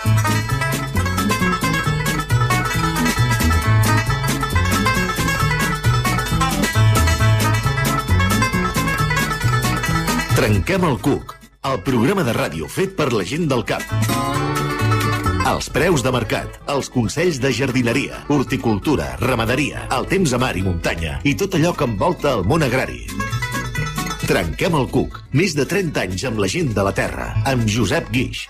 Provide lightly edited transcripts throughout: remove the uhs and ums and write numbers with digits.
Trenquem el cuc, el programa de ràdio fet per la gent del camp. Els preus de mercat, els consells de jardineria, horticultura, ramaderia, el temps a mar i muntanya i tot allò que envolta el món agrari. Trenquem el cuc, més de 30 anys amb la gent de la terra, amb Josep Guix.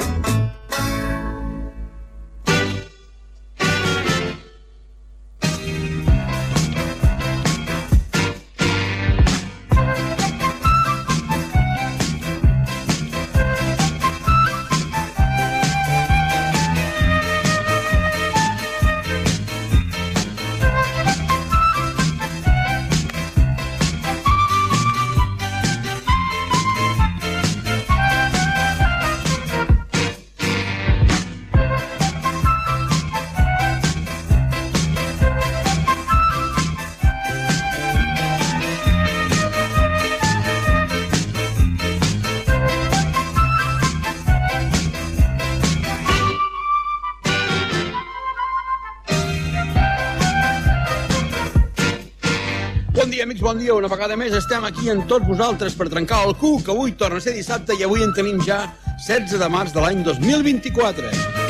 Bon dia, una vegada més estem aquí amb tots vosaltres per trencar el cuc. Avui torna a ser dissabte i avui en tenim ja 16 de març de l'any 2024.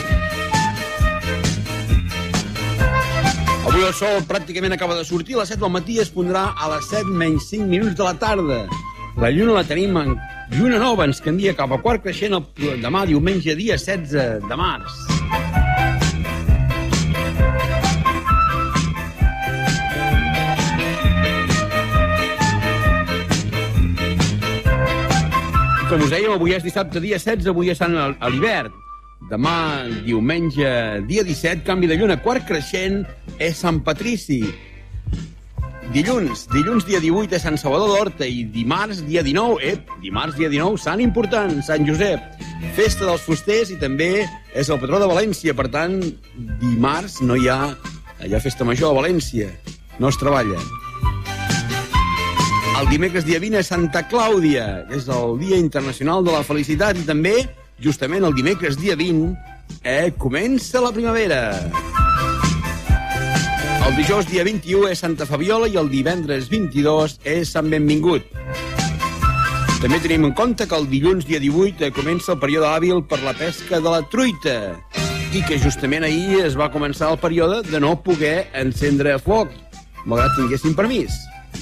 Avui el sol pràcticament acaba de sortir, a les 7 del matí es pondrà a les 7 menys 5 minuts de la tarda. La lluna la tenim en lluna nova, ens canvia cap a quart creixent demà, diumenge, dia 16 de març. Com us dèiem, avui és dissabte, dia 16, avui estan a l'hivern. Demà, diumenge, dia 17, canvi de lluna, quart creixent, és Sant Patrici. Dilluns dia 18 és Sant Salvador d'Horta i dimarts, dia 19, sant important, Sant Josep. Festa dels fusters i també és el patró de València, per tant, dimarts no hi ha festa major a València, no es treballa. El dimecres dia 20 és Santa Clàudia, que és el Dia Internacional de la Felicitat, i també, justament el dimecres dia 20, comença la primavera. El dijous dia 21 és Santa Fabiola i el divendres 22 és Sant Benvingut. També tenim en compte que el dilluns dia 18 comença el període hàbil per la pesca de la truita i que justament ahir es va començar el període de no poder encendre foc, malgrat tinguessin permís.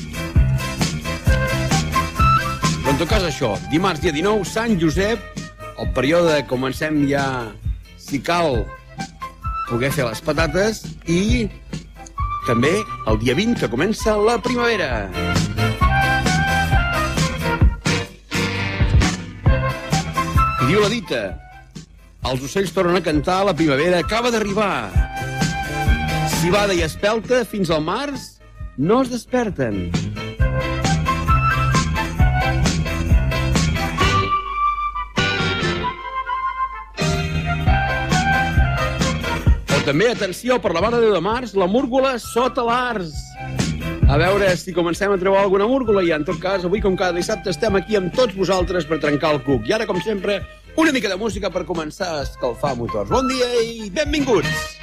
Però en tot cas això, dimarts dia 19, Sant Josep, el període comencem ja, si cal, poder fer les patates, i també el dia 20, que comença la primavera. I diu la dita, els ocells tornen a cantar, la primavera acaba d'arribar. Civada i espelta, fins al març, no es desperten. També, atenció, per la Mare de Déu de març, la múrgola sota l'Arç. A veure si comencem a treure alguna múrgola i, en tot cas, avui, com cada dissabte, estem aquí amb tots vosaltres per trencar el cuc. I ara, com sempre, una mica de música per començar a escalfar motors. Bon dia i benvinguts!